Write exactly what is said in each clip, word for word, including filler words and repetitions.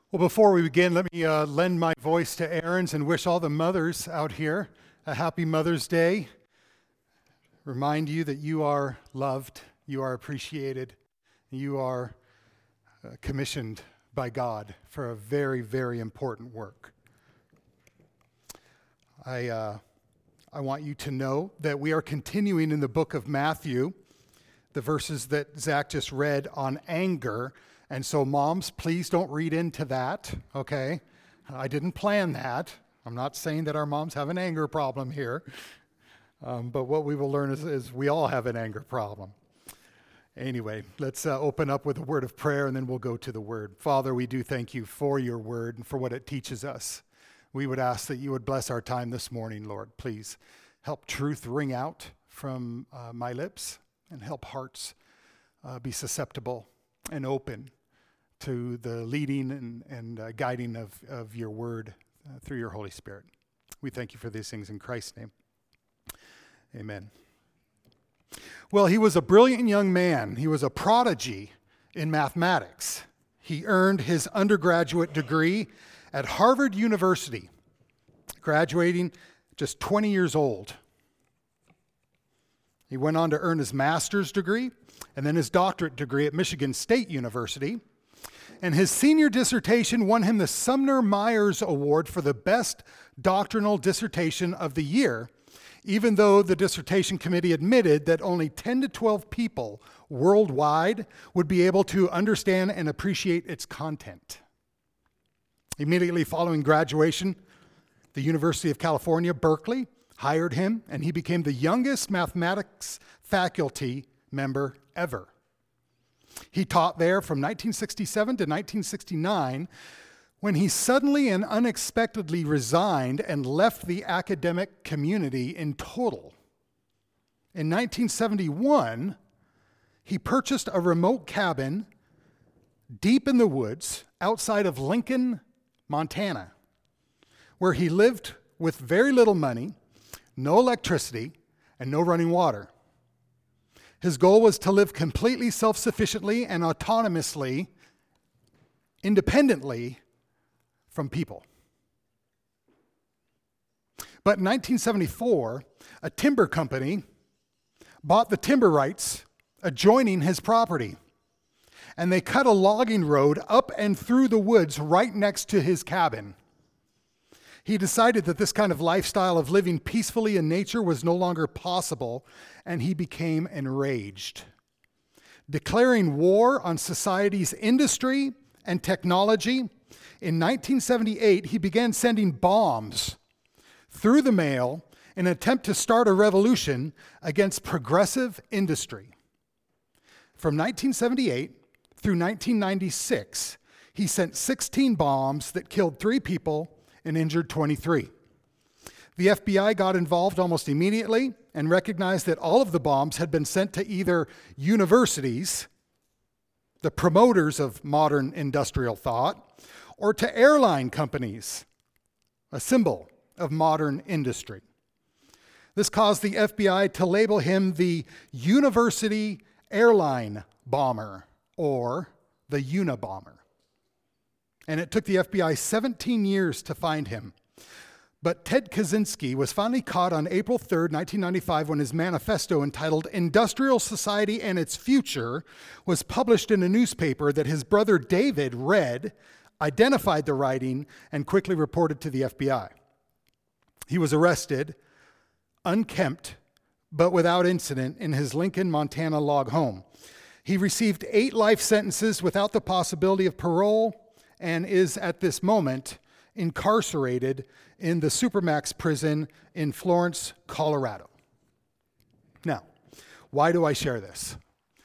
Well, before we begin, let me uh, lend my voice to Aaron's and wish all the mothers out here a happy Mother's Day. Remind you that you are loved, you are appreciated, you are uh, commissioned by God for a very, very important work. I, uh, I want you to know that we are continuing in the book of Matthew, the verses that Zach just read on anger. And so moms, please don't read into that, okay? I didn't plan that. I'm not saying that our moms have an anger problem here. Um, but what we will learn is, is we all have an anger problem. Anyway, let's uh, open up with a word of prayer and then we'll go to the word. Father, we do thank you for your word and for what it teaches us. We would ask that you would bless our time this morning, Lord. Please help truth ring out from uh, my lips and help hearts uh, be susceptible and open to the leading and, and uh, guiding of, of your word uh, through your Holy Spirit. We thank you for these things in Christ's name. Amen. Well, he was a brilliant young man. He was a prodigy in mathematics. He earned his undergraduate degree at Harvard University, graduating just twenty years old. He went on to earn his master's degree and then his doctorate degree at Michigan State University. And his senior dissertation won him the Sumner Myers Award for the best doctrinal dissertation of the year, even though the dissertation committee admitted that only ten to twelve people worldwide would be able to understand and appreciate its content. Immediately following graduation, the University of California, Berkeley, hired him, and he became the youngest mathematics faculty member ever. He taught there from nineteen sixty-seven to nineteen sixty-nine, when he suddenly and unexpectedly resigned and left the academic community in total. In nineteen seventy-one, he purchased a remote cabin deep in the woods outside of Lincoln, Montana, where he lived with very little money, no electricity, and no running water. His goal was to live completely self-sufficiently and autonomously, independently from people. But in nineteen seventy-four, a timber company bought the timber rights adjoining his property, and they cut a logging road up and through the woods right next to his cabin. He decided that this kind of lifestyle of living peacefully in nature was no longer possible, and he became enraged. Declaring war on society's industry and technology, in nineteen seventy-eight, he began sending bombs through the mail in an attempt to start a revolution against progressive industry. From nineteen seventy-eight through nineteen ninety-six, he sent sixteen bombs that killed three people and injured twenty-three. The F B I got involved almost immediately and recognized that all of the bombs had been sent to either universities, the promoters of modern industrial thought, or to airline companies, a symbol of modern industry. This caused the F B I to label him the University Airline Bomber, or the Unabomber. And it took the F B I seventeen years to find him. But Ted Kaczynski was finally caught on April third, nineteen ninety-five, when his manifesto entitled Industrial Society and Its Future was published in a newspaper that his brother David read, identified the writing, and quickly reported to the F B I. He was arrested, unkempt, but without incident, in his Lincoln, Montana log home. He received eight life sentences without the possibility of parole, and is at this moment incarcerated in the Supermax prison in Florence, Colorado. Now, why do I share this?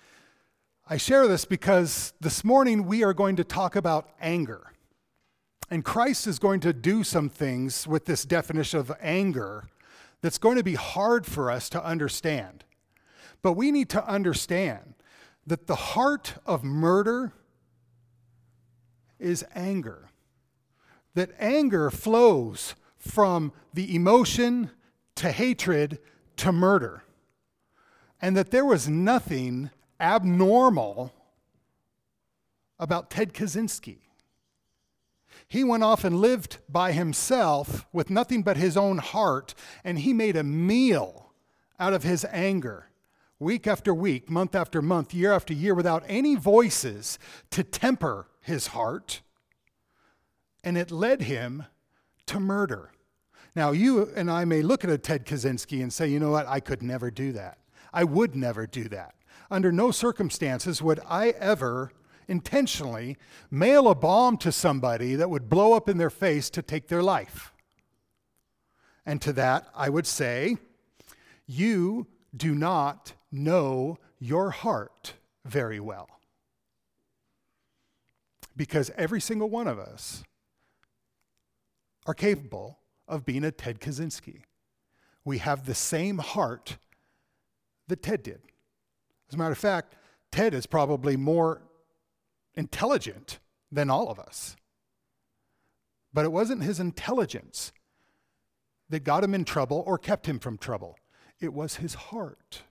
I share this because this morning we are going to talk about anger. And Christ is going to do some things with this definition of anger that's going to be hard for us to understand. But we need to understand that the heart of murder is anger. That anger flows from the emotion to hatred to murder. And that there was nothing abnormal about Ted Kaczynski. He went off and lived by himself with nothing but his own heart, and he made a meal out of his anger, week after week, month after month, year after year, without any voices to temper his heart. And it led him to murder. Now, you and I may look at a Ted Kaczynski and say, you know what, I could never do that. I would never do that. Under no circumstances would I ever intentionally mail a bomb to somebody that would blow up in their face to take their life. And to that, I would say, you do not know your heart very well. Because every single one of us are capable of being a Ted Kaczynski. We have the same heart that Ted did. As a matter of fact, Ted is probably more intelligent than all of us. But it wasn't his intelligence that got him in trouble or kept him from trouble. It was his heart.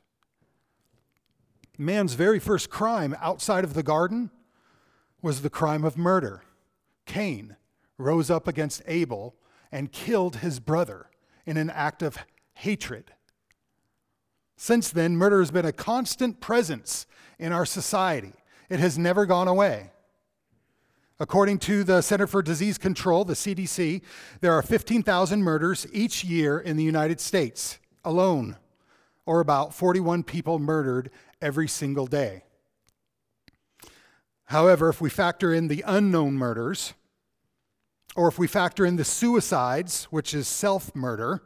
Man's very first crime outside of the garden was the crime of murder. Cain rose up against Abel and killed his brother in an act of hatred. Since then, murder has been a constant presence in our society. It has never gone away. According to the Center for Disease Control, the C D C, there are fifteen thousand murders each year in the United States alone, or about forty-one people murdered every single day. However, if we factor in the unknown murders, or if we factor in the suicides, which is self-murder,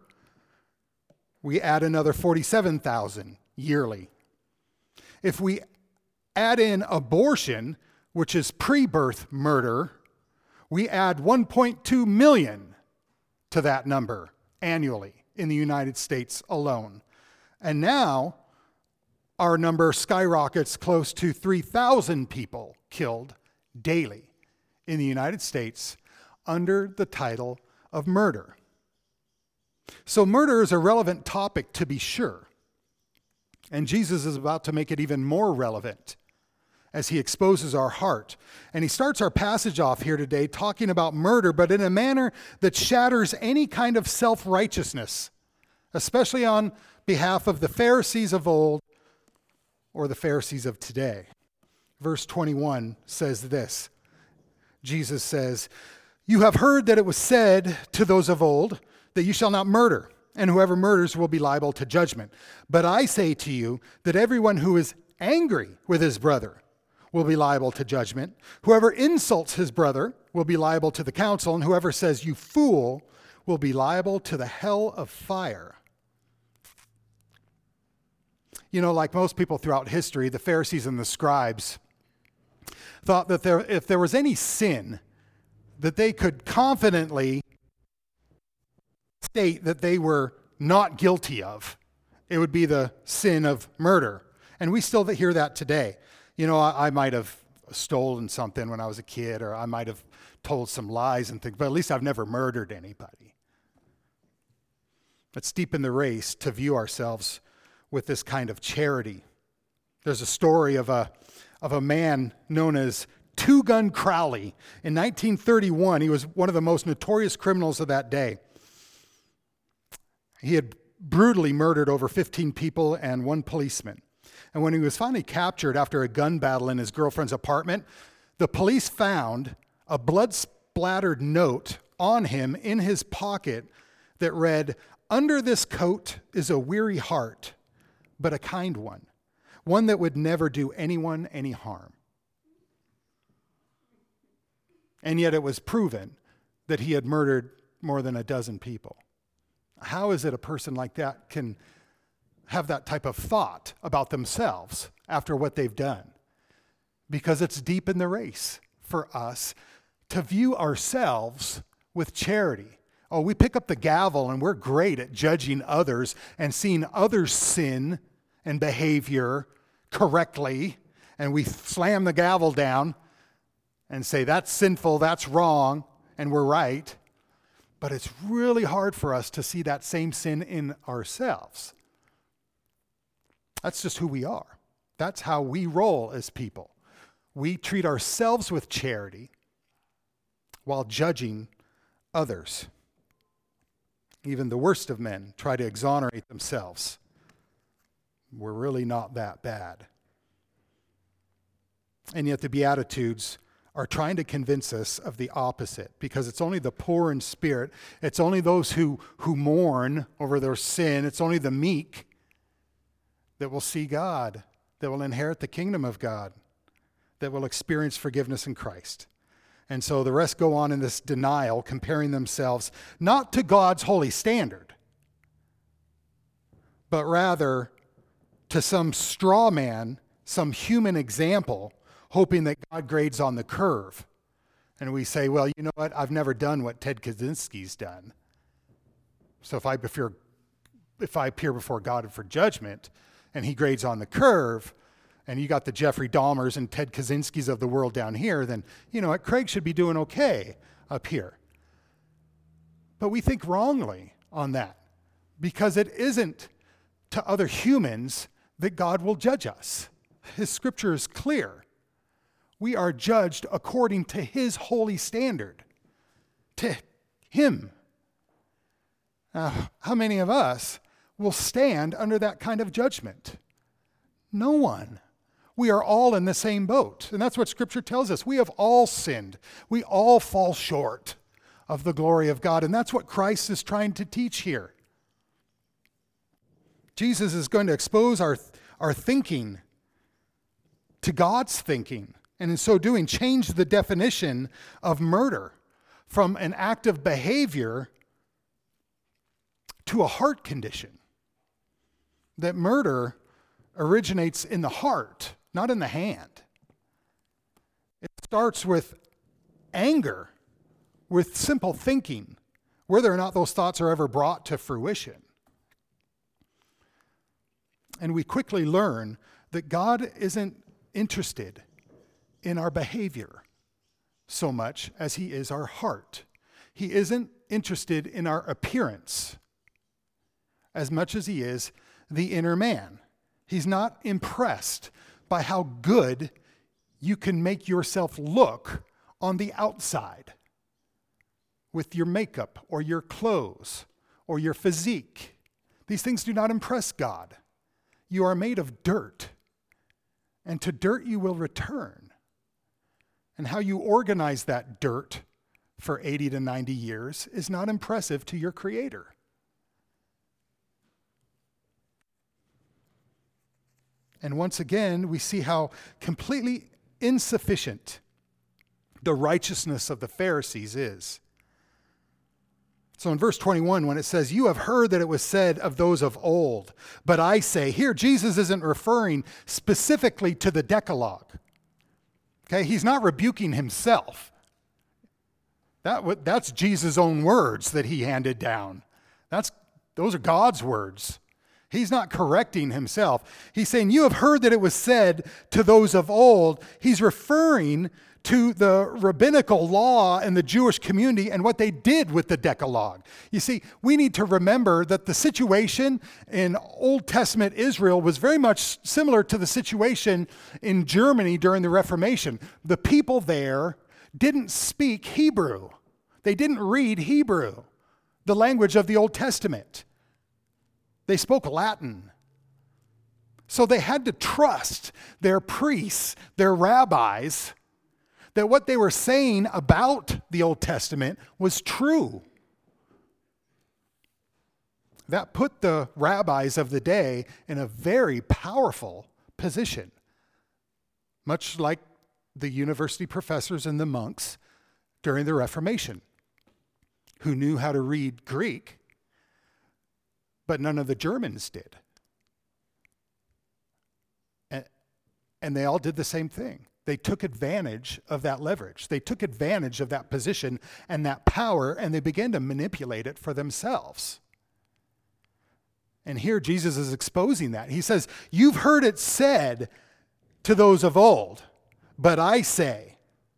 we add another forty-seven thousand yearly. If we add in abortion, which is pre-birth murder, we add one point two million to that number annually in the United States alone. And now our number skyrockets close to three thousand people killed daily in the United States under the title of murder. So murder is a relevant topic, to be sure. And Jesus is about to make it even more relevant as he exposes our heart. And he starts our passage off here today talking about murder, but in a manner that shatters any kind of self-righteousness, especially on behalf of the Pharisees of old or the Pharisees of today. Verse twenty-one says this. Jesus says, "You have heard that it was said to those of old that you shall not murder, and whoever murders will be liable to judgment. But I say to you that everyone who is angry with his brother will be liable to judgment. Whoever insults his brother will be liable to the council, and whoever says, 'You fool,' will be liable to the hell of fire." You know, like most people throughout history, the Pharisees and the scribes thought that there, if there was any sin that they could confidently state that they were not guilty of, it would be the sin of murder. And we still hear that today. You know, I, I might have stolen something when I was a kid, or I might have told some lies and things, but at least I've never murdered anybody. It's deep in the race to view ourselves with this kind of charity. There's a story of a of a man known as Two Gun Crowley. In nineteen thirty-one, he was one of the most notorious criminals of that day. He had brutally murdered over fifteen people and one policeman. And when he was finally captured after a gun battle in his girlfriend's apartment, the police found a blood-splattered note on him in his pocket that read, "Under this coat is a weary heart, but a kind one, one that would never do anyone any harm." And yet it was proven that he had murdered more than a dozen people. How is it a person like that can have that type of thought about themselves after what they've done? Because it's deep in the race for us to view ourselves with charity. Oh, we pick up the gavel and we're great at judging others and seeing others sin and behavior correctly, and we slam the gavel down and say that's sinful, that's wrong, and we're right. But it's really hard for us to see that same sin in ourselves. That's just who we are. That's how we roll as people. We treat ourselves with charity. while judging others. Even the worst of men try to exonerate themselves. We're really not that bad. And yet the Beatitudes are trying to convince us of the opposite, because it's only the poor in spirit, it's only those who, who mourn over their sin, it's only the meek that will see God, that will inherit the kingdom of God, that will experience forgiveness in Christ. And so the rest go on in this denial, comparing themselves not to God's holy standard, but rather to some straw man, some human example, hoping that God grades on the curve. And we say, well, you know what? I've never done what Ted Kaczynski's done. So if I appear, if I appear before God for judgment and he grades on the curve, and you got the Jeffrey Dahmers and Ted Kaczynski's of the world down here, then, you know what, Craig should be doing okay up here. But we think wrongly on that, because it isn't to other humans that God will judge us. His scripture is clear. We are judged according to his holy standard, to him. Now, how many of us will stand under that kind of judgment? No one. We are all in the same boat. And that's what Scripture tells us. We have all sinned. We all fall short of the glory of God. And that's what Christ is trying to teach here. Jesus is going to expose our, our thinking to God's thinking. And in so doing, change the definition of murder from an act of behavior to a heart condition. That murder originates in the heart, not in the hand. It starts with anger, with simple thinking, whether or not those thoughts are ever brought to fruition. And we quickly learn that God isn't interested in our behavior so much as he is our heart. He isn't interested in our appearance as much as he is the inner man. He's not impressed by how good you can make yourself look on the outside with your makeup or your clothes or your physique. These things do not impress God. You are made of dirt, and to dirt you will return. And how you organize that dirt for eighty to ninety years is not impressive to your Creator. And once again, we see how completely insufficient the righteousness of the Pharisees is. So in verse twenty-one, when it says, "You have heard that it was said of those of old, but I say," here Jesus isn't referring specifically to the Decalogue. Okay, he's not rebuking himself. That, that's Jesus' own words that he handed down. That's, those are God's words. He's not correcting himself. He's saying, you have heard that it was said to those of old. He's referring to the rabbinical law and the Jewish community and what they did with the Decalogue. You see, we need to remember that the situation in Old Testament Israel was very much similar to the situation in Germany during the Reformation. The people there didn't speak Hebrew. They didn't read Hebrew, the language of the Old Testament. They spoke Latin. So they had to trust their priests, their rabbis, that what they were saying about the Old Testament was true. That put the rabbis of the day in a very powerful position, much like the university professors and the monks during the Reformation, who knew how to read Greek, but none of the Germans did. And, and they all did the same thing. They took advantage of that leverage. They took advantage of that position and that power, and they began to manipulate it for themselves. And here Jesus is exposing that. He says, you've heard it said to those of old, but I say.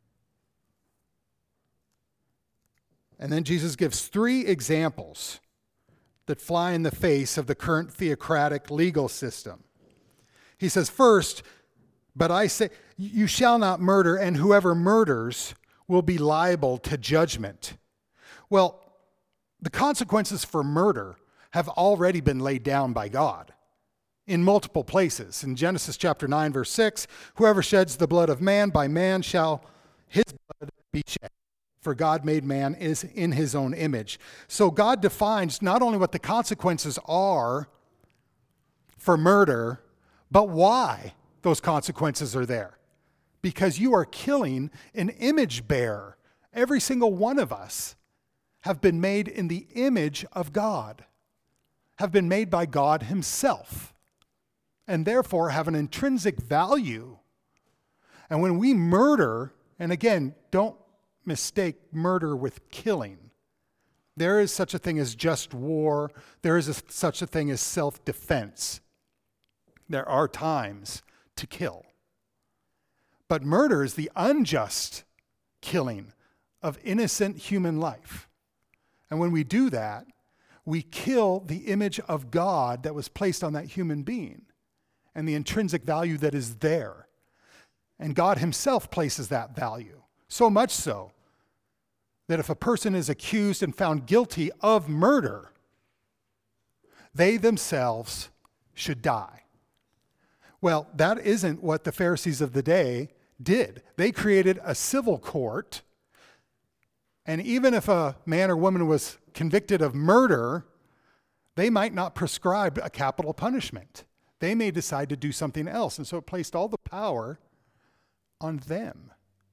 And then Jesus gives three examples that fly in the face of the current theocratic legal system. He says, first, but I say, you shall not murder, and whoever murders will be liable to judgment. Well, the consequences for murder have already been laid down by God in multiple places. In Genesis chapter nine, verse six, whoever sheds the blood of man, by man shall his blood be shed. For God made man is in his own image. So God defines not only what the consequences are for murder, but why those consequences are there. Because you are killing an image bearer. Every single one of us have been made in the image of God, have been made by God himself, and therefore have an intrinsic value. And when we murder, and again, don't mistake murder with killing. There is such a thing as just war. There is a, such a thing as self-defense. There are times to kill. But murder is the unjust killing of innocent human life. And when we do that, we kill the image of God that was placed on that human being and the intrinsic value that is there. And God himself places that value. So much so that if a person is accused and found guilty of murder, they themselves should die. Well, that isn't what the Pharisees of the day did. They created a civil court, and even if a man or woman was convicted of murder, they might not prescribe a capital punishment. They may decide to do something else, and so it placed all the power on them.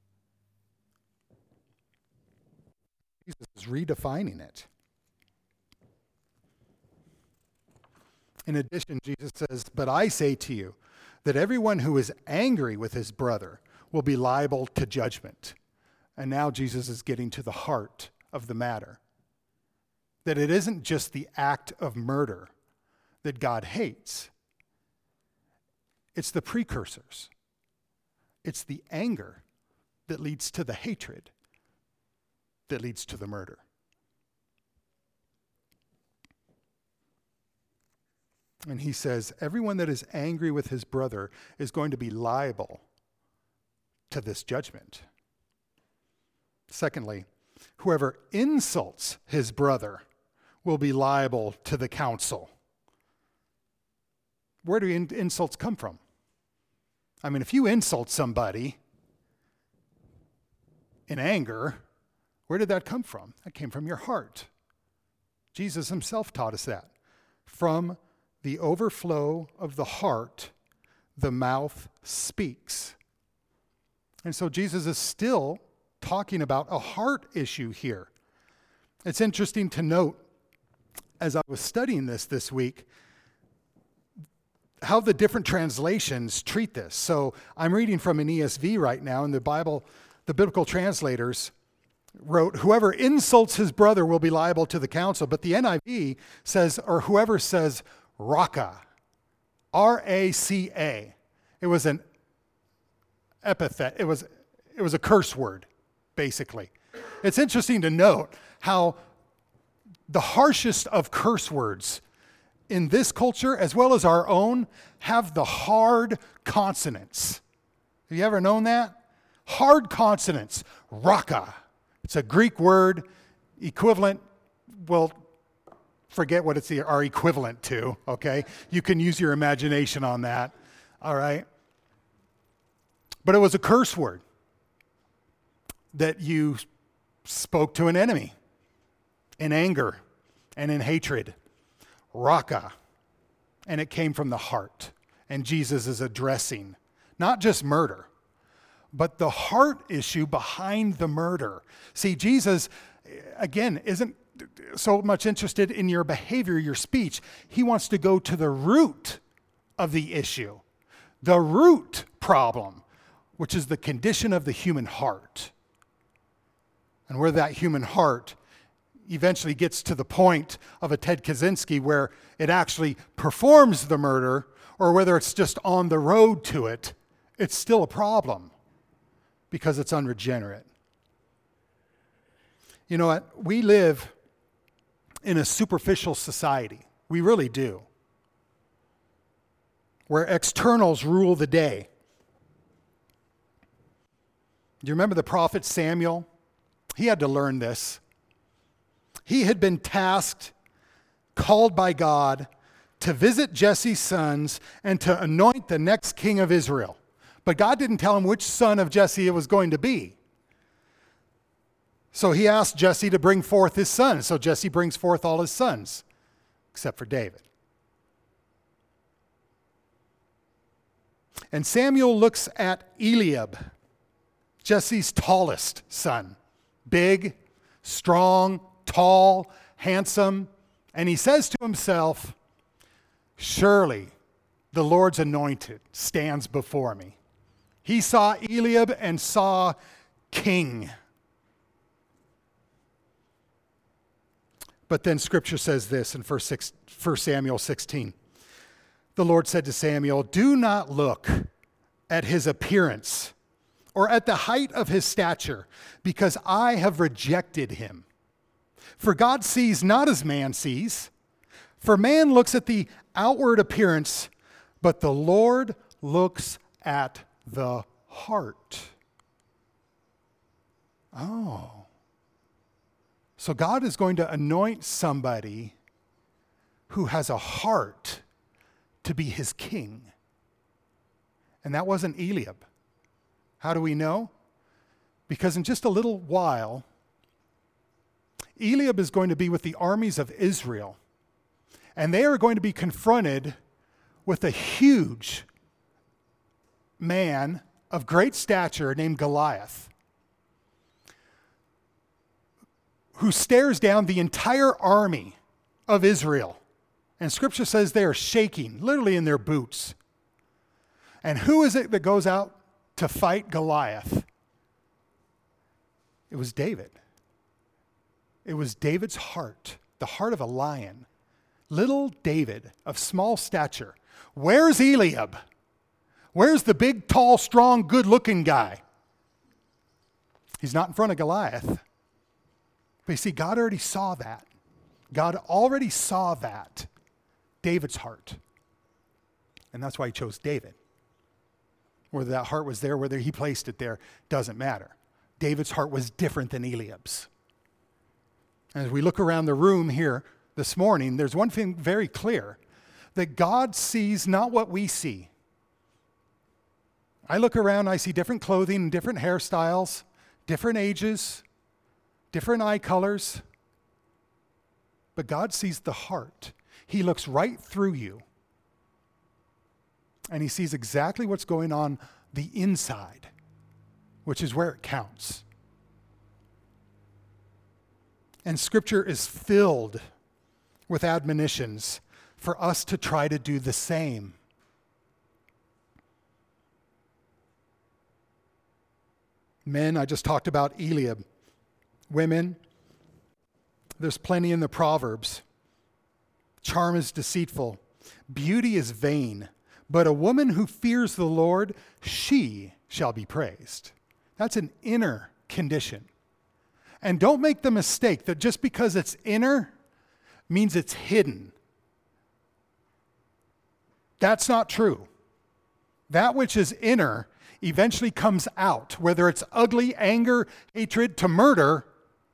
Jesus is redefining it. In addition, Jesus says, "But I say to you that everyone who is angry with his brother will be liable to judgment." And now Jesus is getting to the heart of the matter. That it isn't just the act of murder that God hates. It's the precursors. It's the anger that leads to the hatred that leads to the murder. And he says, everyone that is angry with his brother is going to be liable to this judgment. Secondly, whoever insults his brother will be liable to the council. Where do in- insults come from? I mean, if you insult somebody in anger, where did that come from? That came from your heart. Jesus himself taught us that. From the overflow of the heart, the mouth speaks. And so Jesus is still talking about a heart issue here. It's interesting to note, as I was studying this this week, how the different translations treat this. So I'm reading from an E S V right now, and the Bible, the biblical translators wrote, whoever insults his brother will be liable to the council. But the N I V says, or whoever says raka, R A C A. It was an epithet. It was, it was a curse word, basically. It's interesting to note how the harshest of curse words in this culture, as well as our own, have the hard consonants. Have you ever known that? Hard consonants, raka. It's a Greek word, equivalent, well, forget what it's the, are equivalent to, okay? You can use your imagination on that, all right? But it was a curse word that you spoke to an enemy in anger and in hatred, raka, and it came from the heart. And Jesus is addressing not just murder, but the heart issue behind the murder. See, Jesus, again, isn't so much interested in your behavior, your speech. He wants to go to the root of the issue, the root problem, which is the condition of the human heart. And where that human heart eventually gets to the point of a Ted Kaczynski where it actually performs the murder, or whether it's just on the road to it, it's still a problem because it's unregenerate. You know what? We live in a superficial society. We really do. Where externals rule the day. Do you remember the prophet Samuel? He had to learn this. He had been tasked, called by God, to visit Jesse's sons and to anoint the next king of Israel. But God didn't tell him which son of Jesse it was going to be. So he asked Jesse to bring forth his sons. So Jesse brings forth all his sons, except for David. And Samuel looks at Eliab, Jesse's tallest son. Big, strong, tall, handsome. And he says to himself, surely the Lord's anointed stands before me. He saw Eliab and saw king. But then Scripture says this in First Samuel sixteen. The Lord said to Samuel, do not look at his appearance or at the height of his stature, because I have rejected him. For God sees not as man sees. For man looks at the outward appearance, but the Lord looks at the heart. Oh. So God is going to anoint somebody who has a heart to be his king. And that wasn't Eliab. How do we know? Because in just a little while, Eliab is going to be with the armies of Israel. And they are going to be confronted with a huge man of great stature named Goliath, who stares down the entire army of Israel. And Scripture says they are shaking, literally in their boots. And who is it that goes out to fight Goliath? It was David. It was David's heart, the heart of a lion. Little David of small stature. Where's Eliab? Where's the big, tall, strong, good-looking guy? He's not in front of Goliath. But you see, God already saw that. God already saw that. David's heart. And that's why he chose David. Whether that heart was there, whether he placed it there, doesn't matter. David's heart was different than Eliab's. As we look around the room here this morning, there's one thing very clear, that God sees not what we see. I look around, I see different clothing and different hairstyles, different ages, different eye colors. But God sees the heart. He looks right through you. And he sees exactly what's going on the inside, which is where it counts. And Scripture is filled with admonitions for us to try to do the same. Men, I just talked about Eliab. Women, there's plenty in the Proverbs. Charm is deceitful. Beauty is vain. But a woman who fears the Lord, she shall be praised. That's an inner condition. And don't make the mistake that just because it's inner means it's hidden. That's not true. That which is inner eventually comes out, whether it's ugly, anger, hatred, to murder,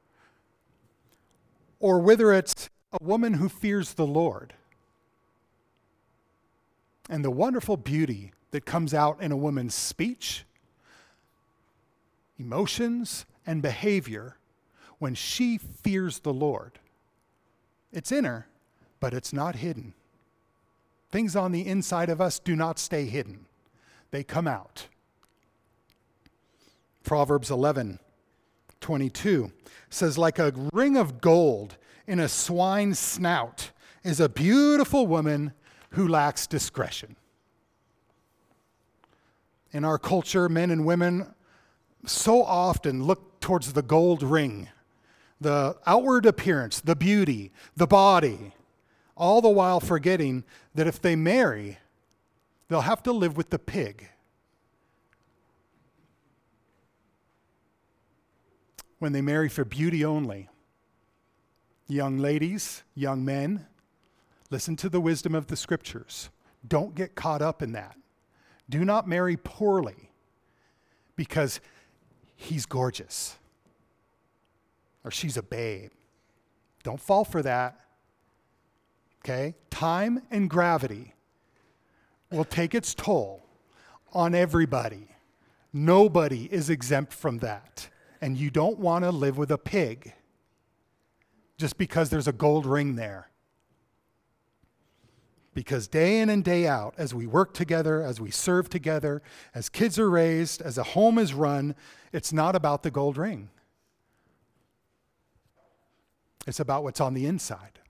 or whether it's a woman who fears the Lord. And the wonderful beauty that comes out in a woman's speech, emotions, and behavior when she fears the Lord. It's in her, but it's not hidden. Things on the inside of us do not stay hidden. They come out. Proverbs eleven twenty-two says, like a ring of gold in a swine's snout is a beautiful woman who lacks discretion. In our culture, men and women so often look towards the gold ring, the outward appearance, the beauty, the body, all the while forgetting that if they marry, they'll have to live with the pig. When they marry for beauty only. Young ladies, young men, listen to the wisdom of the Scriptures. Don't get caught up in that. Do not marry poorly, because he's gorgeous. Or she's a babe. Don't fall for that. Okay? Time and gravity will take its toll on everybody. Nobody is exempt from that. And you don't want to live with a pig just because there's a gold ring there. Because day in and day out, as we work together, as we serve together, as kids are raised, as a home is run, it's not about the gold ring. It's about what's on the inside.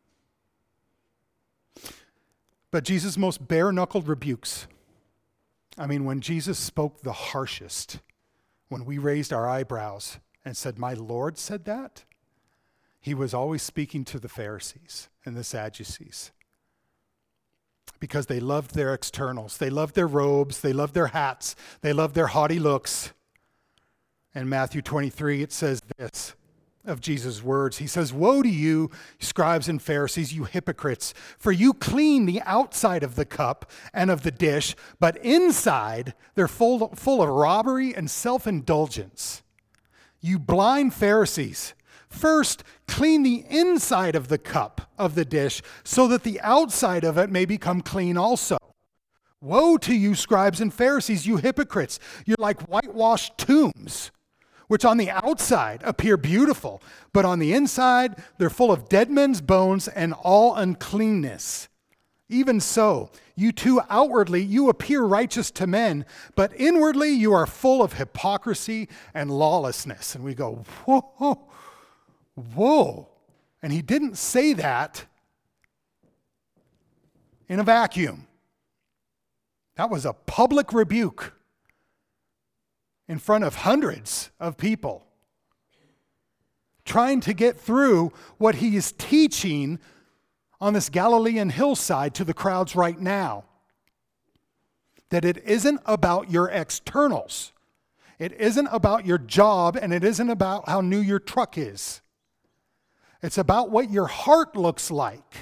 But Jesus' most bare-knuckled rebukes, I mean, when Jesus spoke the harshest, when we raised our eyebrows and said, "My Lord said that," he was always speaking to the Pharisees and the Sadducees. Because they loved their externals. They loved their robes. They loved their hats. They loved their haughty looks. In Matthew twenty-three, it says this of Jesus' words. He says, "Woe to you, scribes and Pharisees, you hypocrites, for you clean the outside of the cup and of the dish, but inside they're full, full of robbery and self-indulgence. You blind Pharisees, first clean the inside of the cup of the dish so that the outside of it may become clean also. Woe to you, scribes and Pharisees, you hypocrites. You're like whitewashed tombs, which on the outside appear beautiful, but on the inside they're full of dead men's bones and all uncleanness. Even so, you too outwardly, you appear righteous to men, but inwardly you are full of hypocrisy and lawlessness." And we go, whoa, whoa. And he didn't say that in a vacuum. That was a public rebuke in front of hundreds of people, trying to get through what he is teaching on this Galilean hillside to the crowds right now. That it isn't about your externals. It isn't about your job, and it isn't about how new your truck is. It's about what your heart looks like.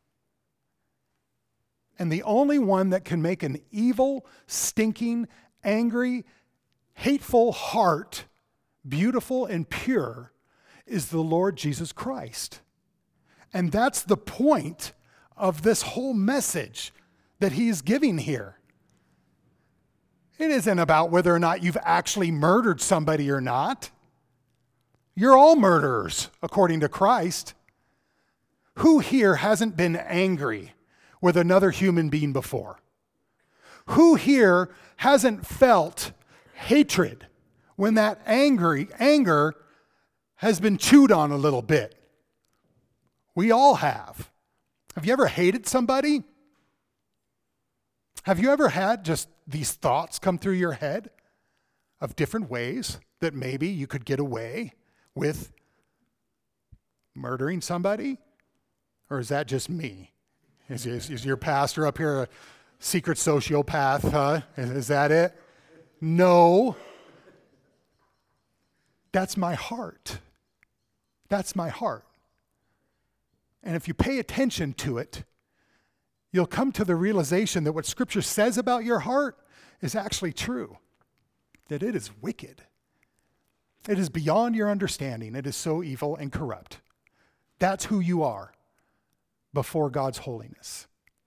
And the only one that can make an evil, stinking, angry, hateful heart beautiful and pure is the Lord Jesus Christ. And that's the point of this whole message that he is giving here. It isn't about whether or not you've actually murdered somebody or not. You're all murderers, according to Christ. Who here hasn't been angry with another human being before? Who here hasn't felt hatred when that angry anger has been chewed on a little bit? We all have. Have you ever hated somebody? Have you ever had just these thoughts come through your head of different ways that maybe you could get away with murdering somebody? Or is that just me? Is, is, is your pastor up here a secret sociopath, huh? Is, is that it? No. That's my heart. That's my heart. And if you pay attention to it, you'll come to the realization that what Scripture says about your heart is actually true. That it is wicked. It is beyond your understanding. It is so evil and corrupt. That's who you are before God's holiness.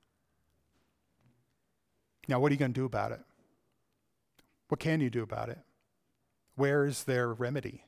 Now, what are you going to do about it? What can you do about it? Where is their remedy?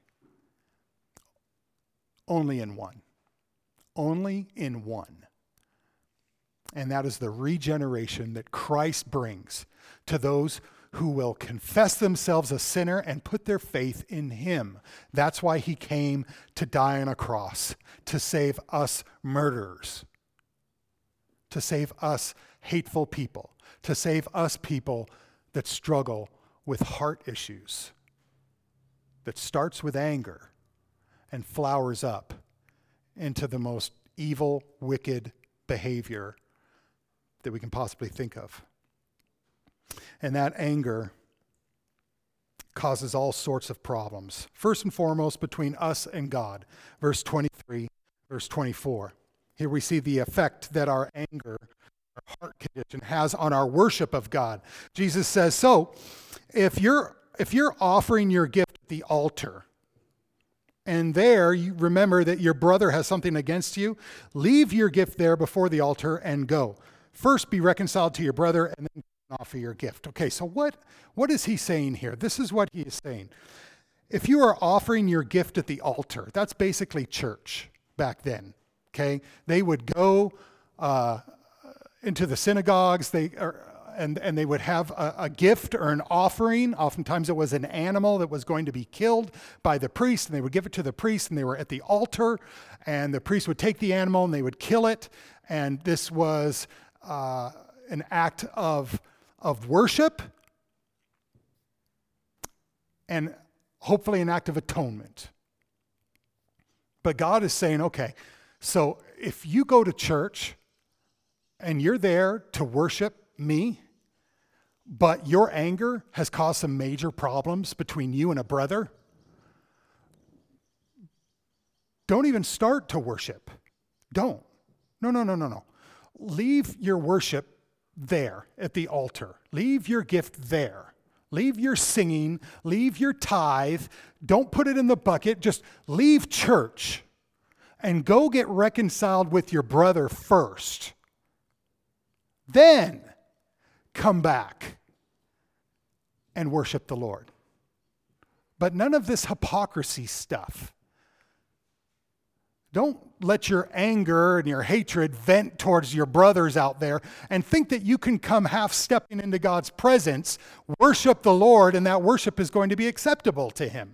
Only in one. Only in one. And that is the regeneration that Christ brings to those who will confess themselves a sinner and put their faith in him. That's why he came to die on a cross, to save us murderers, to save us hateful people, to save us people that struggle with heart issues, that starts with anger and flowers up into the most evil, wicked behavior that we can possibly think of. And that anger causes all sorts of problems. First and foremost, between us and God. Verse twenty-three, verse twenty-four. Here we see the effect that our anger, our heart condition, has on our worship of God. Jesus says, so, if you're if you're offering your gift the altar. And there, you remember that your brother has something against you. Leave your gift there before the altar and go. First be reconciled to your brother and then offer your gift. Okay, so what, what is he saying here? This is what he is saying. If you are offering your gift at the altar, that's basically church back then, okay? They would go uh, into the synagogues, they are, and, and they would have a, a gift or an offering. Oftentimes it was an animal that was going to be killed by the priest, and they would give it to the priest, and they were at the altar, and the priest would take the animal and they would kill it, and this was uh, an act of, of worship and hopefully an act of atonement. But God is saying, okay, so if you go to church and you're there to worship me, but your anger has caused some major problems between you and a brother, don't even start to worship. Don't. No, no, no, no, no. Leave your worship there at the altar. Leave your gift there. Leave your singing, leave your tithe, don't put it in the bucket, just leave church and go get reconciled with your brother first. Then come back and worship the Lord. But none of this hypocrisy stuff. Don't let your anger and your hatred vent towards your brothers out there and think that you can come half stepping into God's presence, worship the Lord, and that worship is going to be acceptable to Him.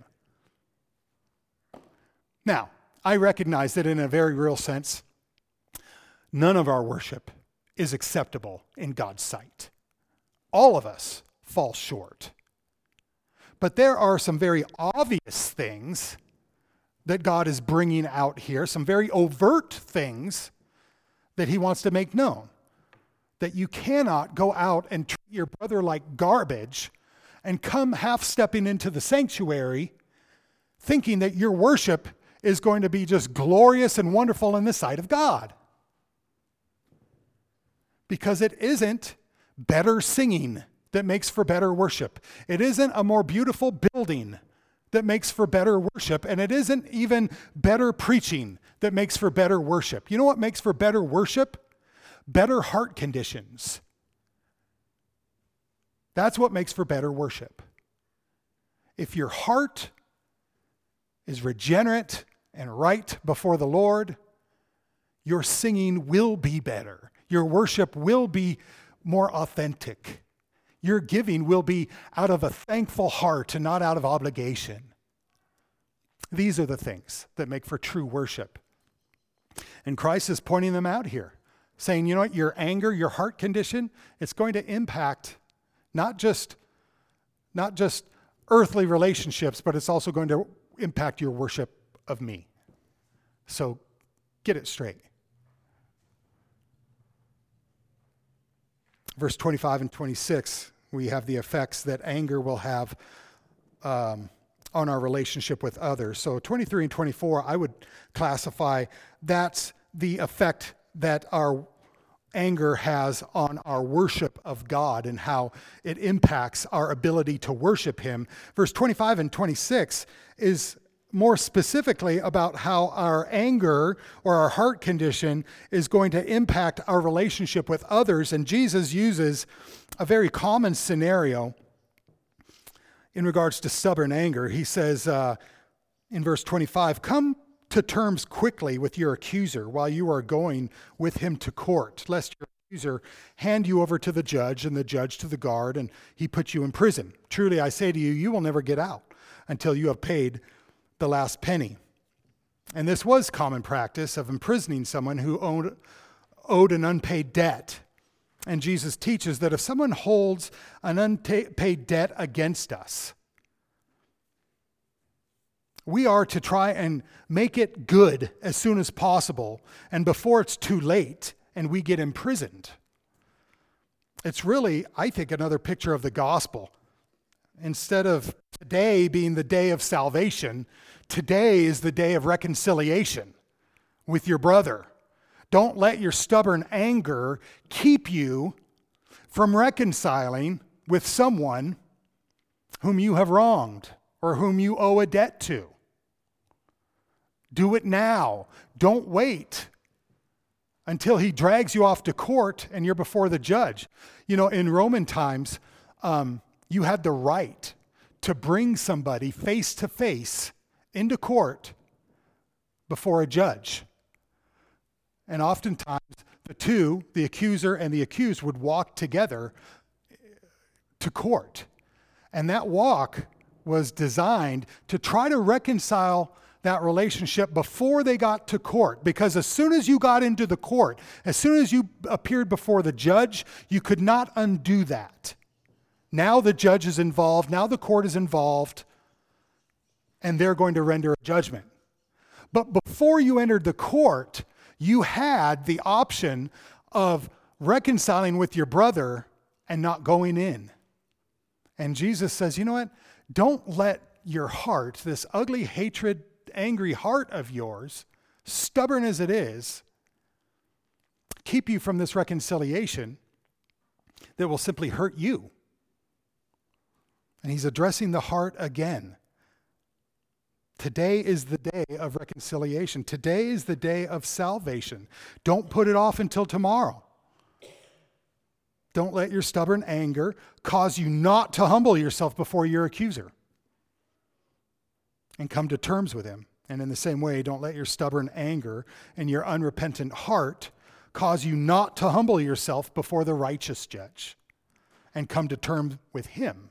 Now, I recognize that in a very real sense, none of our worship is acceptable in God's sight. All of us fall short. But there are some very obvious things that God is bringing out here, some very overt things that He wants to make known. That you cannot go out and treat your brother like garbage and come half-stepping into the sanctuary thinking that your worship is going to be just glorious and wonderful in the sight of God. Because it isn't better singing that makes for better worship. It isn't a more beautiful building that makes for better worship, and it isn't even better preaching that makes for better worship. You know what makes for better worship? Better heart conditions. That's what makes for better worship. If your heart is regenerate and right before the Lord, your singing will be better. Your worship will be more authentic. Your giving will be out of a thankful heart and not out of obligation. These are the things that make for true worship. And Christ is pointing them out here, saying, you know what, your anger, your heart condition, it's going to impact not just, not just earthly relationships, but it's also going to impact your worship of me. So get it straight. Verse twenty-five and twenty-six, we have the effects that anger will have um, on our relationship with others. So twenty-three and twenty-four, I would classify that's the effect that our anger has on our worship of God and how it impacts our ability to worship Him. Verse twenty-five and twenty-six is more specifically about how our anger or our heart condition is going to impact our relationship with others. And Jesus uses a very common scenario in regards to stubborn anger. He says uh, in verse twenty-five, "Come to terms quickly with your accuser while you are going with him to court, lest your accuser hand you over to the judge and the judge to the guard, and he put you in prison. Truly I say to you, you will never get out until you have paid the last penny." And this was common practice of imprisoning someone who owed, owed an unpaid debt. And Jesus teaches that if someone holds an unpaid debt against us, we are to try and make it good as soon as possible and before it's too late and we get imprisoned. It's really, I think, another picture of the gospel. Instead of today being the day of salvation, today is the day of reconciliation with your brother. Don't let your stubborn anger keep you from reconciling with someone whom you have wronged or whom you owe a debt to. Do it now. Don't wait until he drags you off to court and you're before the judge. You know, in Roman times, um, you had the right to bring somebody face to face into court before a judge. And oftentimes, the two, the accuser and the accused, would walk together to court. And that walk was designed to try to reconcile that relationship before they got to court. Because as soon as you got into the court, as soon as you appeared before the judge, you could not undo that. Now the judge is involved, now the court is involved, and they're going to render a judgment. But before you entered the court, you had the option of reconciling with your brother and not going in. And Jesus says, you know what? Don't let your heart, this ugly, hatred, angry heart of yours, stubborn as it is, keep you from this reconciliation that will simply hurt you. And he's addressing the heart again. Today is the day of reconciliation. Today is the day of salvation. Don't put it off until tomorrow. Don't let your stubborn anger cause you not to humble yourself before your accuser and come to terms with him. And in the same way, don't let your stubborn anger and your unrepentant heart cause you not to humble yourself before the righteous judge and come to terms with him.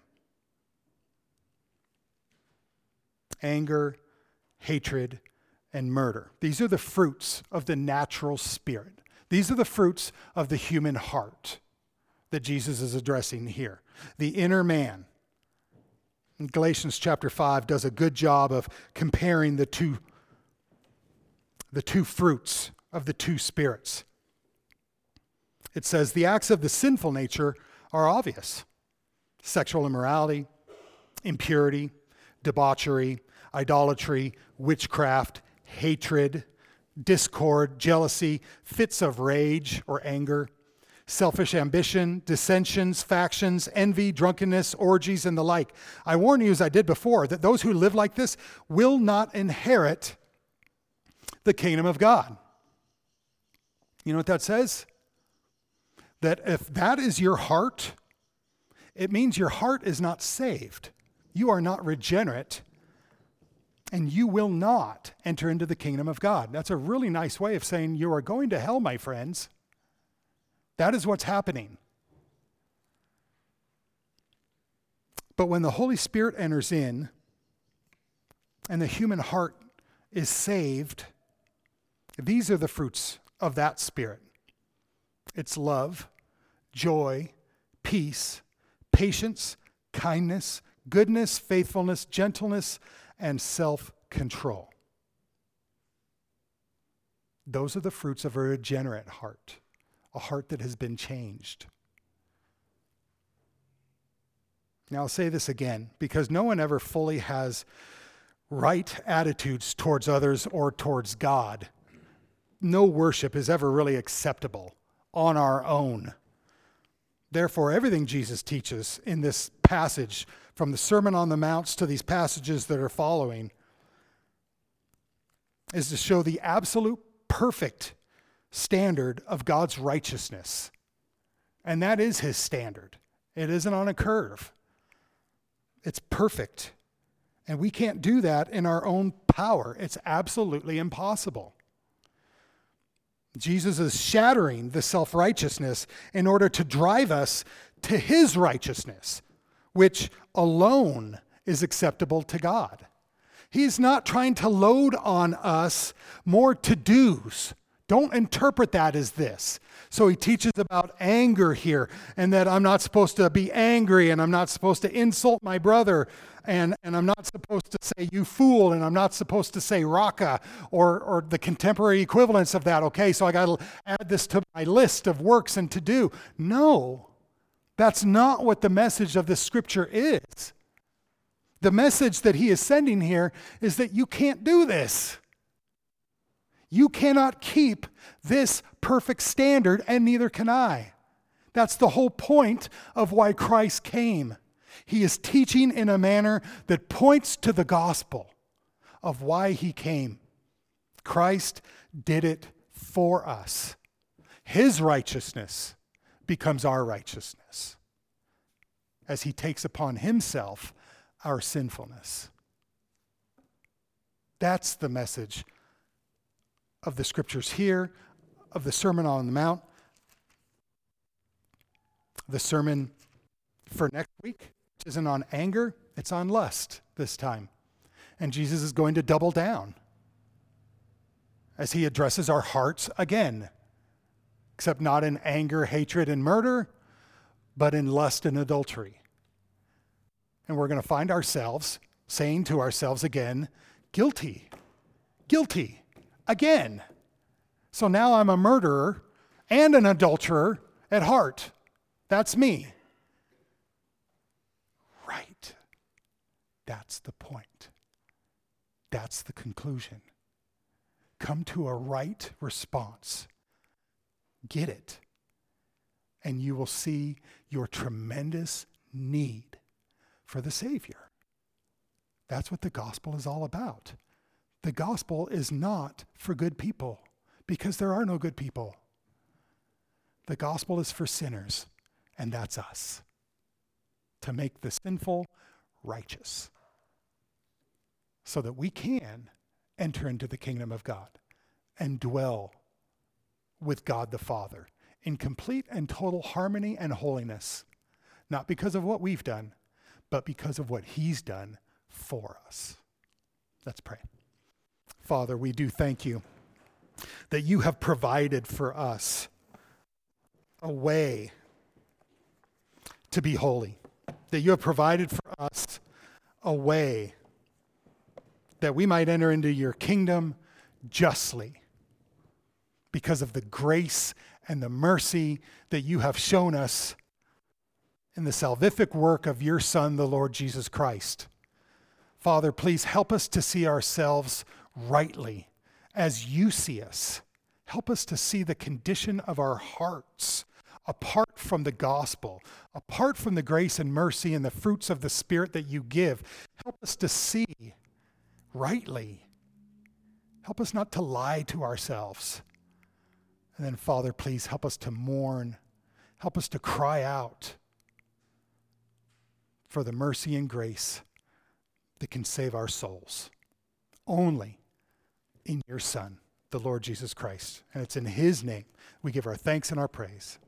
Anger, hatred, and murder. These are the fruits of the natural spirit. These are the fruits of the human heart that Jesus is addressing here. The inner man. And Galatians chapter five does a good job of comparing the two, the two fruits of the two spirits. It says the acts of the sinful nature are obvious. Sexual immorality, impurity, debauchery, idolatry, witchcraft, hatred, discord, jealousy, fits of rage or anger, selfish ambition, dissensions, factions, envy, drunkenness, orgies, and the like. I warn you, as I did before, that those who live like this will not inherit the kingdom of God. You know what that says? That if that is your heart, it means your heart is not saved. You are not regenerate, and you will not enter into the kingdom of God. That's a really nice way of saying you are going to hell, my friends. That is what's happening. But when the Holy Spirit enters in and the human heart is saved, these are the fruits of that Spirit. It's love, joy, peace, patience, kindness, goodness, faithfulness, gentleness, and self-control. Those are the fruits of a regenerate heart, a heart that has been changed. Now I'll say this again, because no one ever fully has right attitudes towards others or towards God. No worship is ever really acceptable on our own. Therefore, everything Jesus teaches in this passage, from the Sermon on the Mount to these passages that are following, is to show the absolute perfect standard of God's righteousness. And that is his standard. It isn't on a curve. It's perfect. And we can't do that in our own power. It's absolutely impossible. Jesus is shattering the self-righteousness in order to drive us to his righteousness, which alone is acceptable to God. He's not trying to load on us more to-dos. Don't interpret that as this. So he teaches about anger here, and that I'm not supposed to be angry, and I'm not supposed to insult my brother, and, and I'm not supposed to say you fool, and I'm not supposed to say raka, or, or the contemporary equivalents of that. Okay, so I got to add this to my list of works and to do. No, that's not what the message of the scripture is. The message that he is sending here is that you can't do this. You cannot keep this perfect standard, and neither can I. That's the whole point of why Christ came. He is teaching in a manner that points to the gospel of why he came. Christ did it for us. His righteousness becomes our righteousness as he takes upon himself our sinfulness. That's the message of the scriptures here, of the Sermon on the Mount. The sermon for next week, which isn't on anger, it's on lust this time. And Jesus is going to double down as he addresses our hearts again, except not in anger, hatred, and murder, but in lust and adultery. And we're going to find ourselves saying to ourselves again, guilty, guilty, again. So now I'm a murderer and an adulterer at heart. That's me. Right. That's the point. That's the conclusion. Come to a right response. Get it. And you will see your tremendous need for the Savior. That's what the gospel is all about. The gospel is not for good people, because there are no good people. The gospel is for sinners, and that's us. To make the sinful righteous, so that we can enter into the kingdom of God and dwell with God the Father in complete and total harmony and holiness, not because of what we've done, but because of what he's done for us. Let's pray. Father, we do thank you that you have provided for us a way to be holy, that you have provided for us a way that we might enter into your kingdom justly because of the grace and the mercy that you have shown us in the salvific work of your Son, the Lord Jesus Christ. Father, please help us to see ourselves rightly as you see us. Help us to see the condition of our hearts apart from the gospel, apart from the grace and mercy and the fruits of the Spirit that you give. Help us to see rightly. Help us not to lie to ourselves. And then, Father, please help us to mourn. Help us to cry out for the mercy and grace that can save our souls. Only in your Son, the Lord Jesus Christ. And it's in his name we give our thanks and our praise.